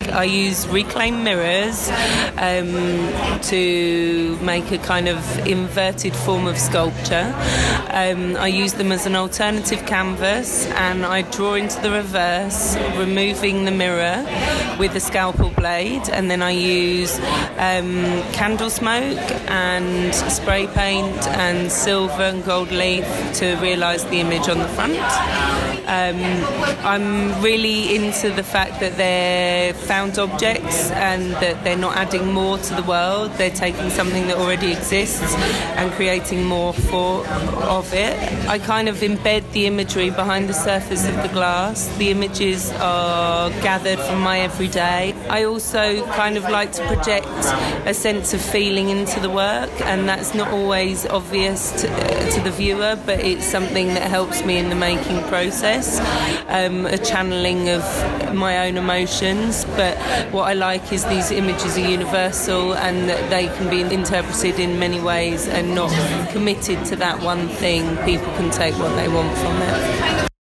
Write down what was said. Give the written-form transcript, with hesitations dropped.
I use reclaimed mirrors to make a kind of inverted form of sculpture. I use them as an alternative canvas, and I draw into the reverse, removing the mirror with a scalpel blade, and then I use candle smoke and spray paint and silver and gold leaf to realise the image on the front. I'm really into the fact that they're found objects and that they're not adding more to the world. They're taking something that already exists and creating more of it. I kind of embed the imagery behind the surface of the glass. The images are gathered from my everyday. I also kind of like to project a sense of feeling into the work, and that's not always obvious to the viewer, but it's something that helps me in the making process, a channeling of my own emotions. But what I like is these images are universal and that they can be interpreted in many ways and not committed to that one thing. People can take what they want from it.